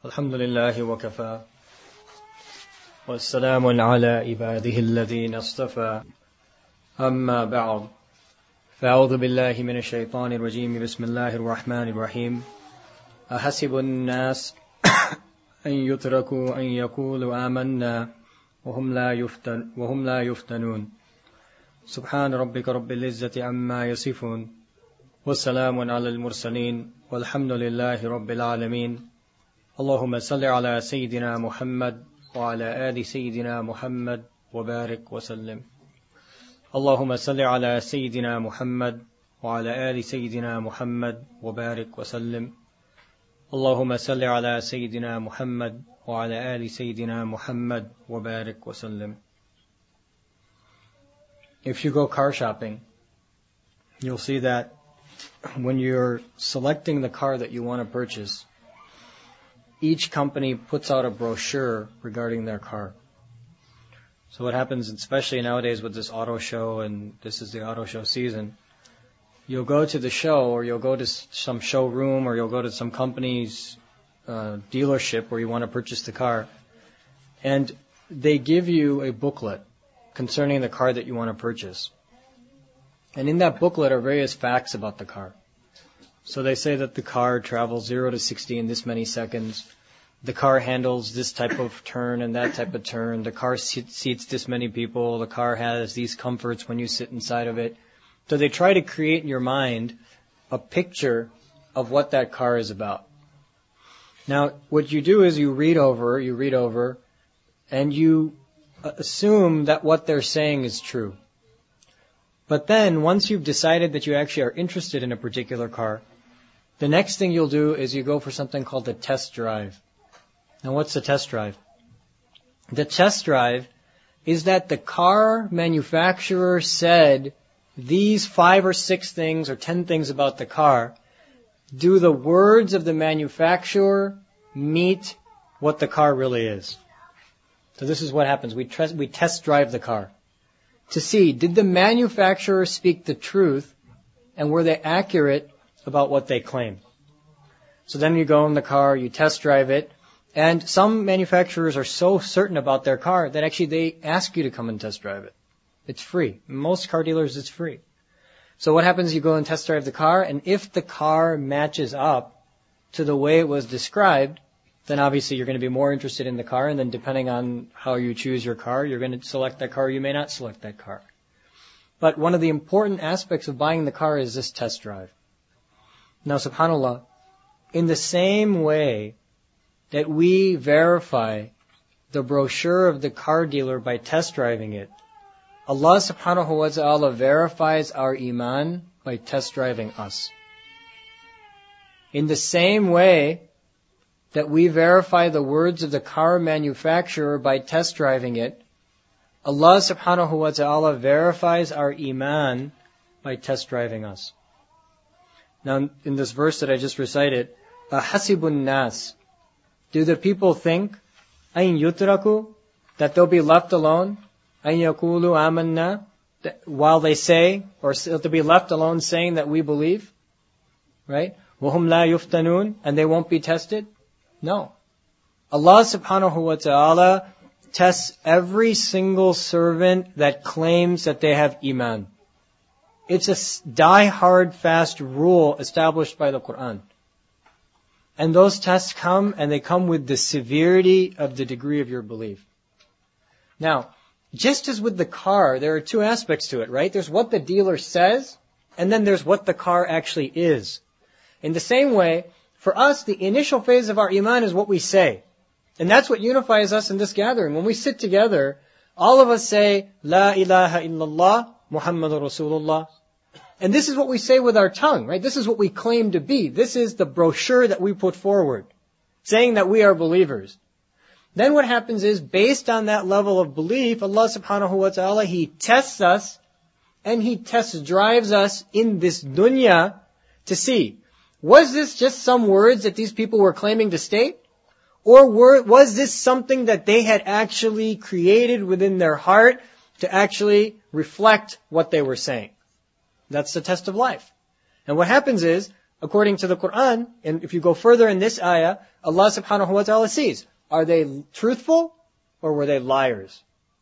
الحمد لله وكفى والسلام على عباده الذين اصطفى أما بعد فأعوذ بالله من الشيطان الرجيم بسم الله الرحمن الرحيم أحسب الناس أن يتركوا أن يقولوا آمنا وهم لا يفتنون سبحان ربك رب العزة عما يصفون والسلام على المرسلين والحمد لله رب العالمين اللهم صل على سيدنا محمد وعلى آل سيدنا محمد وبارك وسلم اللهم صل على سيدنا محمد وعلى آل سيدنا محمد وبارك وسلم اللهم صل على سيدنا محمد وعلى آل سيدنا محمد وبارك وسلم. If you go car shopping, you'll see that when you're selecting the car that you want to purchase, each company puts out a brochure regarding their car. So what happens, especially nowadays with this auto show, and this is the auto show season, you'll go to the show, or you'll go to some showroom, or you'll go to some company's dealership where you want to purchase the car, and they give you a booklet concerning the car that you want to purchase. And in that booklet are various facts about the car. So they say that the car travels 0 to 60 in this many seconds. The car handles this type of turn and that type of turn. The car seats this many people. The car has these comforts when you sit inside of it. So they try to create in your mind a picture of what that car is about. Now, what you do is you read over, and you assume that what they're saying is true. But then, once you've decided that you actually are interested in a particular car, the next thing you'll do is you go for something called a test drive. Now, what's a test drive? The test drive is that the car manufacturer said these 5 or 6 things or 10 things about the car. Do the words of the manufacturer meet what the car really is? So this is what happens. We test drive the car to see, did the manufacturer speak the truth, and were they accurate about what they claim? So then you go in the car, you test drive it, and some manufacturers are so certain about their car that actually they ask you to come and test drive it. It's free. Most car dealers, it's free. So what happens, you go and test drive the car, and if the car matches up to the way it was described, then obviously you're going to be more interested in the car, and then depending on how you choose your car, you're going to select that car, you may not select that car. But one of the important aspects of buying the car is this test drive. Now, subhanAllah, in the same way that we verify the brochure of the car dealer by test driving it, Allah subhanahu wa ta'ala verifies our iman by test driving us. In the same way that we verify the words of the car manufacturer by test driving it, Allah subhanahu wa ta'ala verifies our iman by test driving us. Now, in this verse that I just recited, أَحَسِبُ النَّاسِ, do the people think, أَن يُتْرَكُوا, that they'll be left alone, أَن يَقُولُوا آمَنَّا, while they say, or they'll be left alone saying that we believe, right? وَهُمْ لَا يُفْتَنُونَ, and they won't be tested? No. Allah subhanahu wa ta'ala tests every single servant that claims that they have iman. It's a die-hard fast rule established by the Quran. And those tests come, and they come with the severity of the degree of your belief. Now, just as with the car, there are 2 aspects to it, right? There's what the dealer says, and then there's what the car actually is. In the same way, for us, the initial phase of our iman is what we say. And that's what unifies us in this gathering. When we sit together, all of us say, La ilaha illallah, Muhammadur Rasulullah. And this is what we say with our tongue, right? This is what we claim to be. This is the brochure that we put forward, saying that we are believers. Then what happens is, based on that level of belief, Allah subhanahu wa ta'ala, He tests us, and He test drives us in this dunya to see, was this just some words that these people were claiming to state? Or was this something that they had actually created within their heart to actually reflect what they were saying? That's the test of life. And what happens is, according to the Quran, and if you go further in this ayah, Allah subhanahu wa ta'ala sees, are they truthful or were they liars?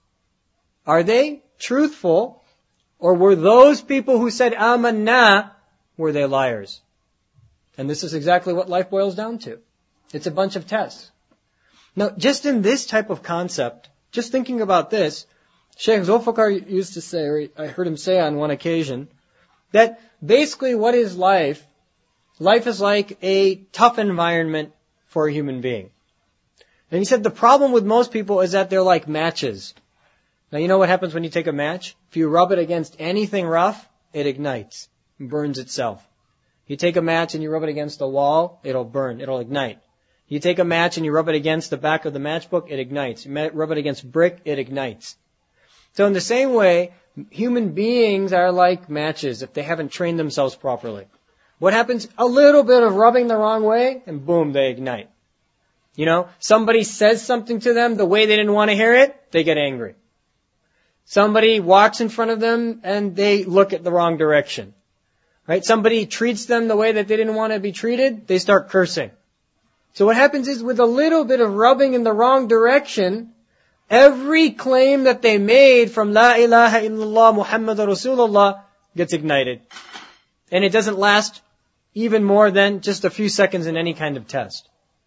Are they truthful or were those people who said amanna, were they liars? And this is exactly what life boils down to. It's a bunch of tests. Now, just in this type of concept, just thinking about this, Sheikh Zulfikar used to say, or I heard him say on one occasion, that basically what is life? Life is like a tough environment for a human being. And he said the problem with most people is that they're like matches. Now you know what happens when you take a match? If you rub it against anything rough, it ignites, and burns itself. You take a match and you rub it against the wall, it'll burn, it'll ignite. You take a match and you rub it against the back of the matchbook, it ignites. You rub it against brick, it ignites. So in the same way, human beings are like matches if they haven't trained themselves properly. What happens? A little bit of rubbing the wrong way, and boom, they ignite. You know, somebody says something to them the way they didn't want to hear it, they get angry. Somebody walks in front of them and they look at the wrong direction. Right? Somebody treats them the way that they didn't want to be treated, they start cursing. So what happens is with a little bit of rubbing in the wrong direction, every claim that they made from La ilaha illallah Muhammadur Rasulullah gets ignited. And it doesn't last even more than just a few seconds in any kind of test.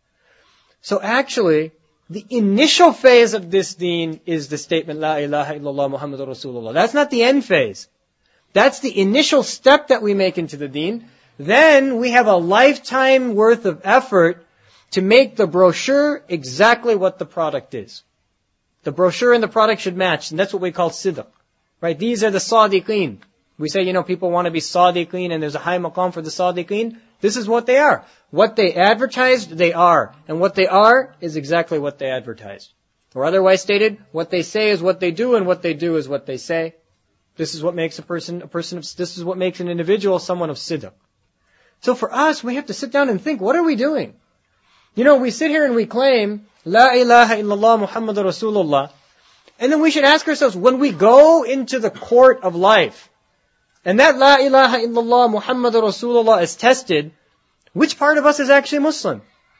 So actually, the initial phase of this deen is the statement La ilaha illallah Muhammadur Rasulullah. That's not the end phase. That's the initial step that we make into the deen. Then we have a lifetime worth of effort to make the brochure exactly what the product is. The brochure and the product should match, and that's what we call sidq. Right? These are the sadiqeen. We say, people want to be sadiqeen, and there's a high maqam for the sadiqeen. This is what they are. What they advertised, they are. And what they are is exactly what they advertised. Or otherwise stated, what they say is what they do, and what they do is what they say. This is what makes this is what makes an individual someone of sidq. So for us, we have to sit down and think, what are we doing? We sit here and we claim, La ilaha illallah Muhammadur Rasulullah. And then we should ask ourselves, when we go into the court of life, and that La ilaha illallah Muhammadur Rasulullah is tested, which part of us is actually Muslim?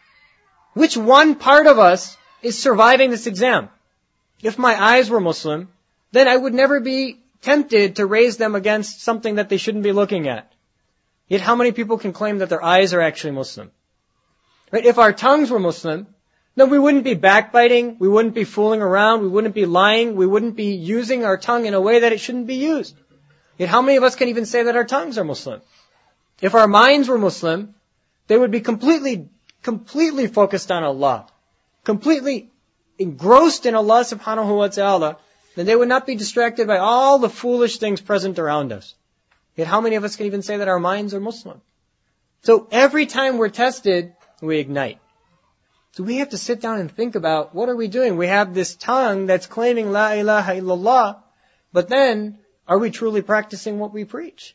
Which one part of us is surviving this exam? If my eyes were Muslim, then I would never be tempted to raise them against something that they shouldn't be looking at. Yet how many people can claim that their eyes are actually Muslim? Right? If our tongues were Muslim, then we wouldn't be backbiting, we wouldn't be fooling around, we wouldn't be lying, we wouldn't be using our tongue in a way that it shouldn't be used. Yet how many of us can even say that our tongues are Muslim? If our minds were Muslim, they would be completely focused on Allah, completely engrossed in Allah subhanahu wa ta'ala, then they would not be distracted by all the foolish things present around us. Yet how many of us can even say that our minds are Muslim? So every time we're tested, we ignite. So we have to sit down and think about, what are we doing? We have this tongue that's claiming La ilaha illallah, but then, are we truly practicing what we preach?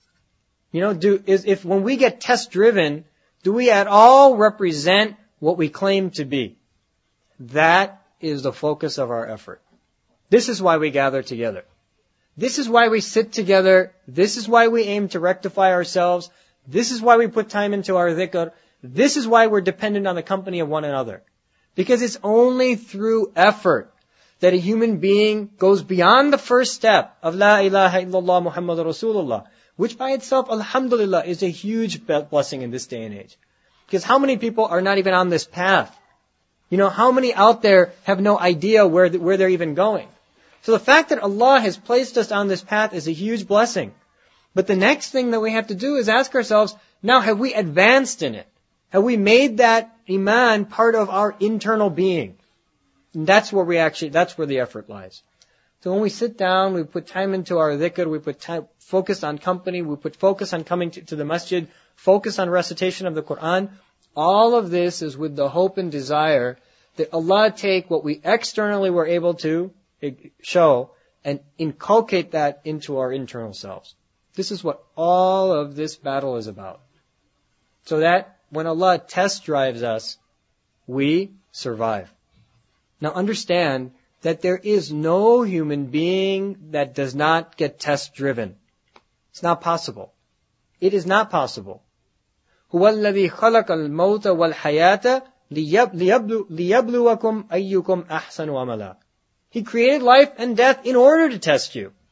If when we get test driven, do we at all represent what we claim to be? That is the focus of our effort. This is why we gather together. This is why we sit together. This is why we aim to rectify ourselves. This is why we put time into our dhikr. This is why we're dependent on the company of one another. Because it's only through effort that a human being goes beyond the first step of La ilaha illallah Muhammadur Rasulullah, which by itself, alhamdulillah, is a huge blessing in this day and age. Because how many people are not even on this path? How many out there have no idea where they're even going? So the fact that Allah has placed us on this path is a huge blessing. But the next thing that we have to do is ask ourselves, now have we advanced in it? Have we made that iman part of our internal being? And that's where the effort lies. So when we sit down, we put time into our dhikr, we put time, focus on company, we put focus on coming to the masjid, focus on recitation of the Quran. All of this is with the hope and desire that Allah take what we externally were able to show and inculcate that into our internal selves. This is what all of this battle is about. So that when Allah test drives us, we survive. Now understand that there is no human being that does not get test driven. It's not possible. It is not possible. هُوَ الَّذِي خَلَقَ الْمَوْتَ وَالْحَيَاةَ لِيَبْلُوَكُمْ أَيُّكُمْ أَحْسَنُ عَمَلًا. He created life and death in order to test you.